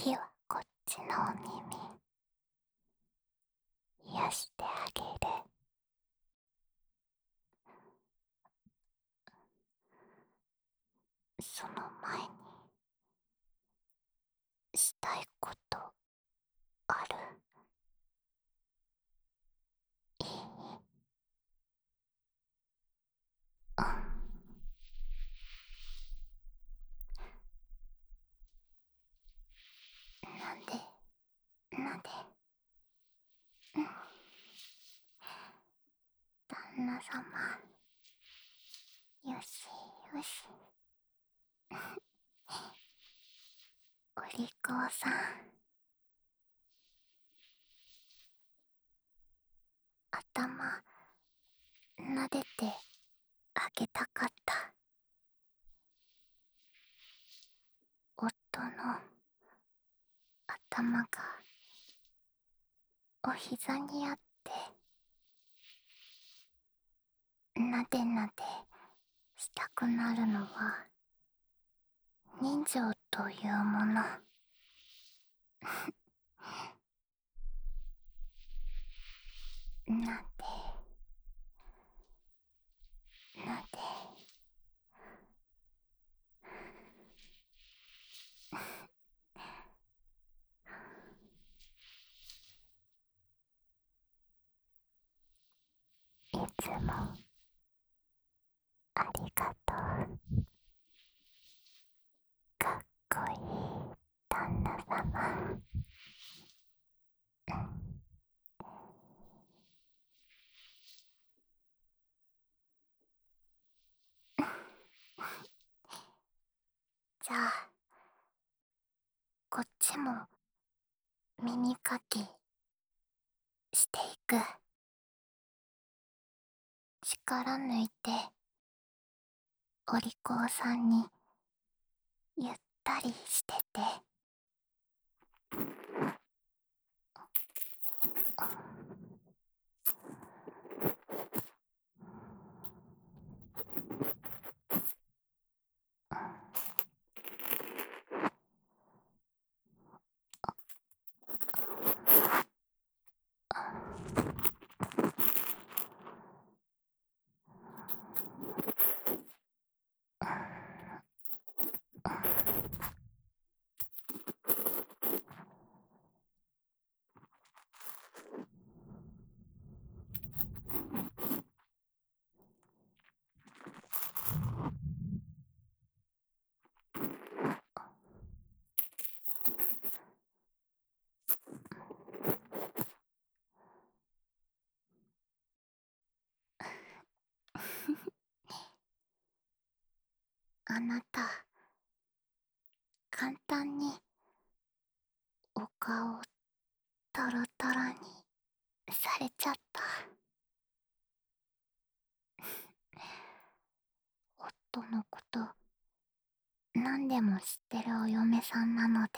次はこっちのお耳癒してあげる。その前にしたいことある？いい？うん。なんでなんで。うん。旦那様、よしよし。お利口さん、頭撫でてあげたかった。夫の頭がお膝にあってなでなでしたくなるのは人情というもの。なでなで。いつもありがとう。かっこいい旦那様。じゃあこっちも耳かきしていく。力抜いてお利口さんにゆったりしてて。あなた簡単にお顔トロトロにされちゃった。夫のこと何でも知ってるお嫁さんなので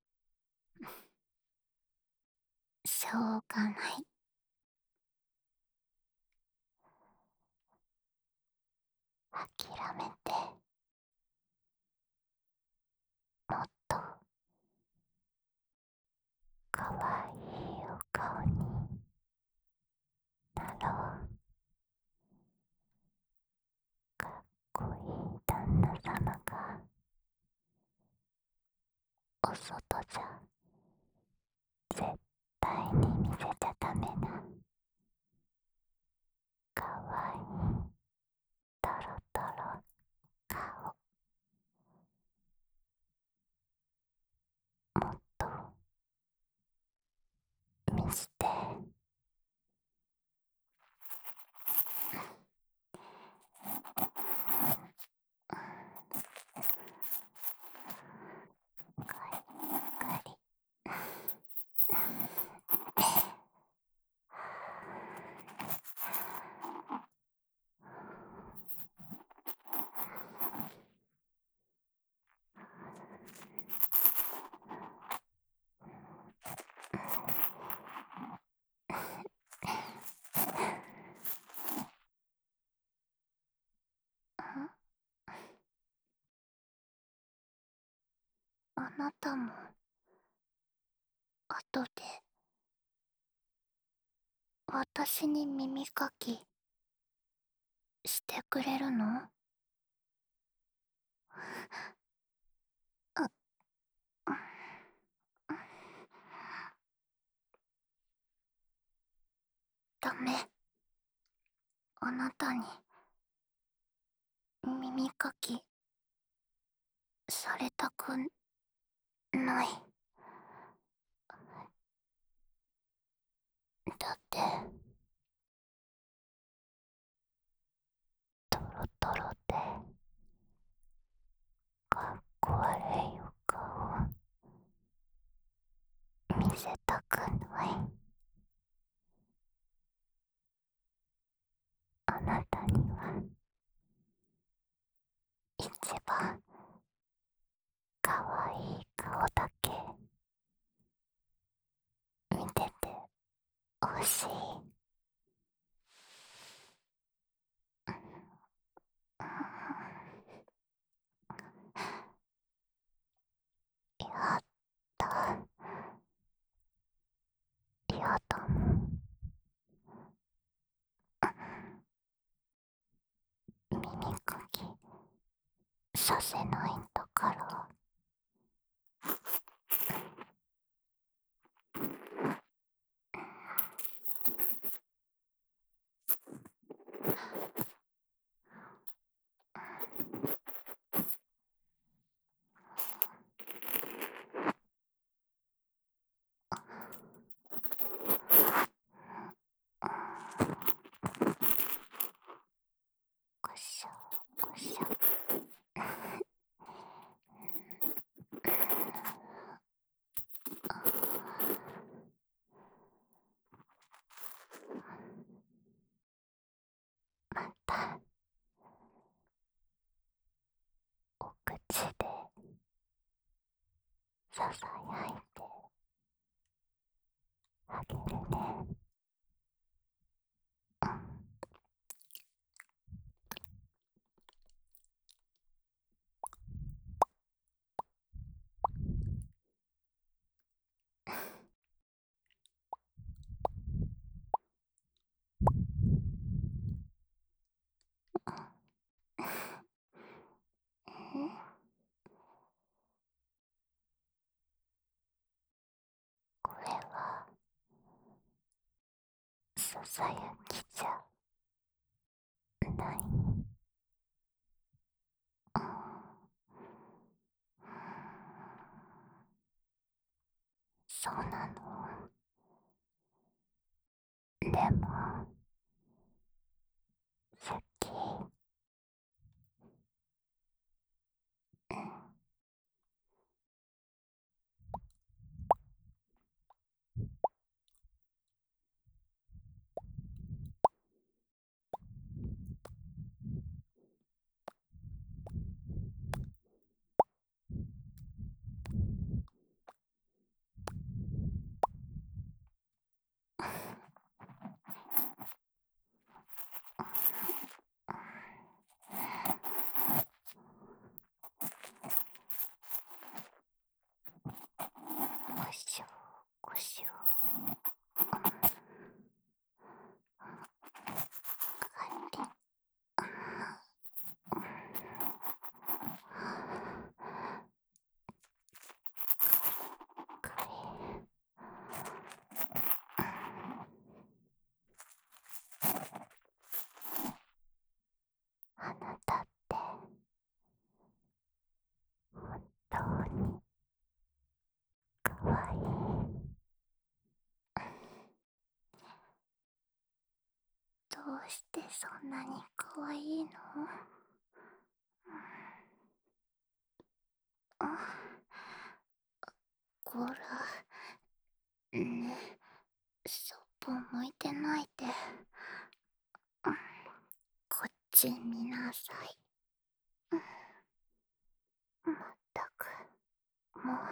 しょうがない。諦めてもっとかわいいお顔になろう。かっこいい旦那様がお外じゃ絶対に見せちゃダメなかわいいトロトロ顔、もっと見して。カリカリ。あなたも後で私に耳かきしてくれるの？あ、ダメ。あなたに耳かきされたくない。だってトロトロでかっこ悪いお顔見せたくない。あなたには一番かわいい顔だけ見ててほしい。やった。やだもん。耳かきさせないんだから。こしょこしょ。またお口でささやいてあげるね。これはささやきじゃない。そうなの。でも好き。こしょこしょ。あなたって本当にかわいい。どうしてそんなにかわいいの？こら、ね、そっぽ向いてないで。こっち見なさい。まったく、もう。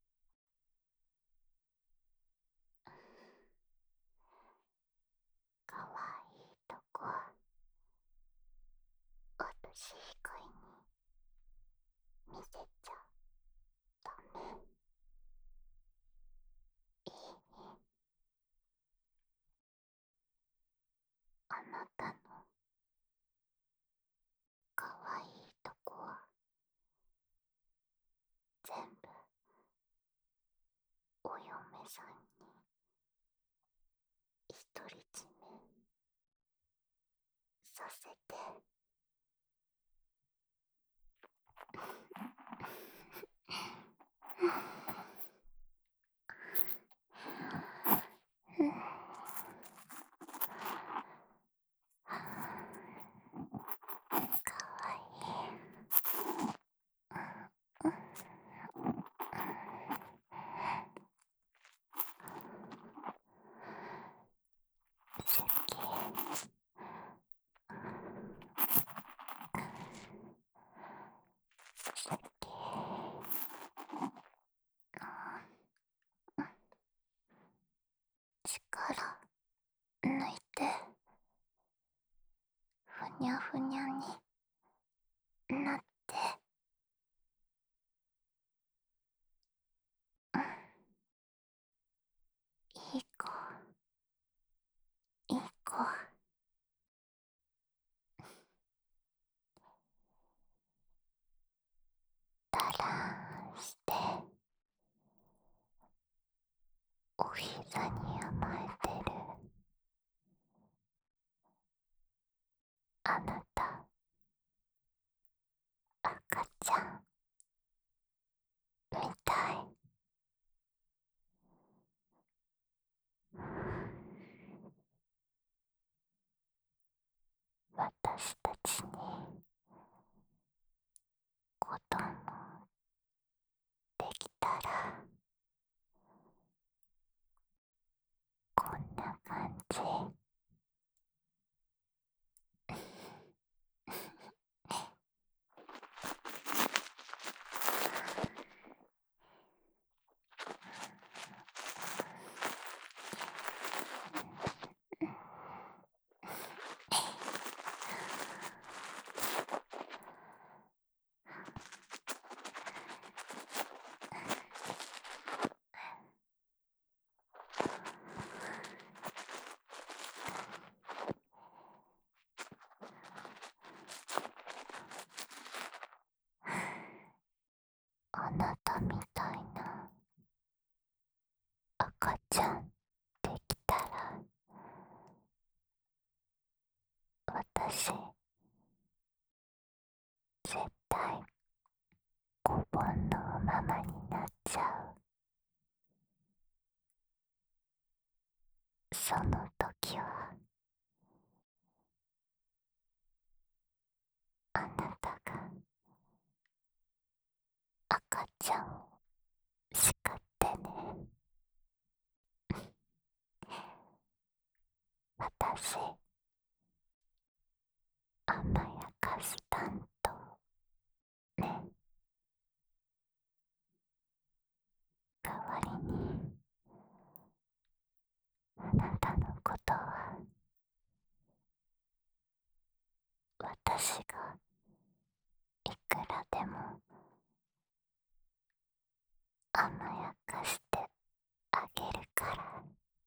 かわいいとこ私以外に見せちゃダメ。い独り占めさせて。かわいい。好き。好き。力抜いて、ふにゃふにゃになって。いい子、いい子。だらんしてお膝に甘えてるあなた、赤ちゃんみたい。私たちに子供できたらこんな感じ。あなたみたいな赤ちゃんできたら私絶対子煩悩ママになっちゃう。その時はあなたが赤ちゃんを叱ってね。私甘やかす担当ね。代わりにあなたのことは私がいくらでも甘やかしてあげるから。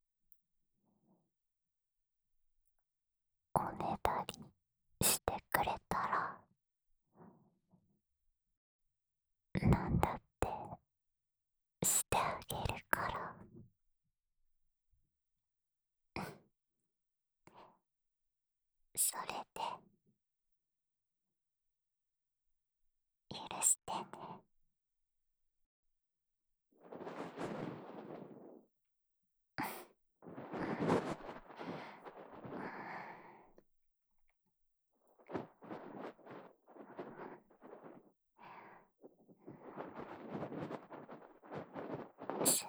おねだりしてくれたらなんだってしてあげるから。それで許してね。好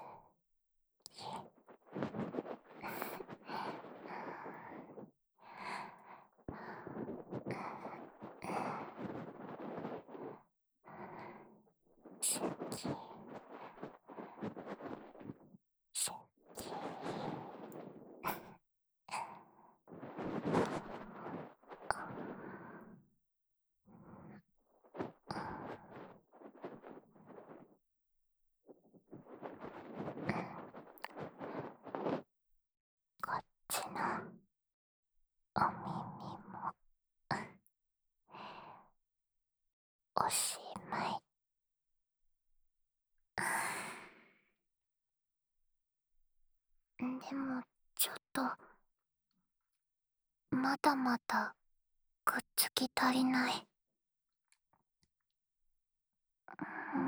き、好き。こっちのお耳もおしまい。でもちょっとまだまだくっつき足りない。うんうん、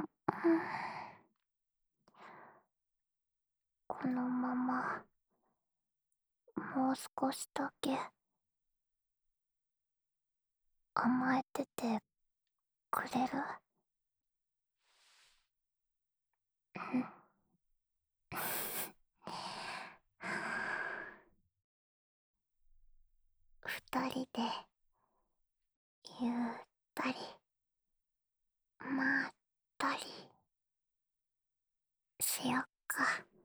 このままもう少しだけ甘えててくれる？うん。二人でゆったりまったりしよっか。